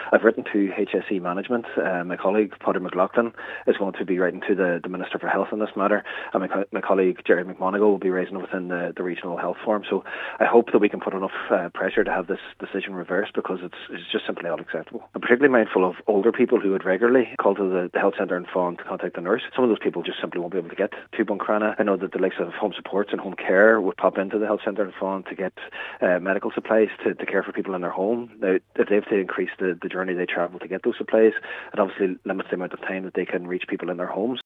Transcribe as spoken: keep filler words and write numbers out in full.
I've written to H S E management. Uh, my colleague, Paddy McLaughlin, is going to be writing to the, the Minister for Health on this matter, and my, co- my colleague, Jerry McMonagle, will be raising it within the, the Regional Health Forum. So I hope that we can put enough uh, pressure to have this decision reversed, because it's, it's just simply unacceptable. I'm particularly mindful of older people who would regularly call to the, the health centre in Fawn to contact the nurse. Some of those people just simply won't be able to get to Buncrana. I know that the likes of home supports and home care would pop into the health centre in Fawn to get uh, medical supplies to, to care for people in their home. Now, if they have to increase the, the journey they travel to get those supplies, it obviously limits the amount of time that they can reach people in their homes.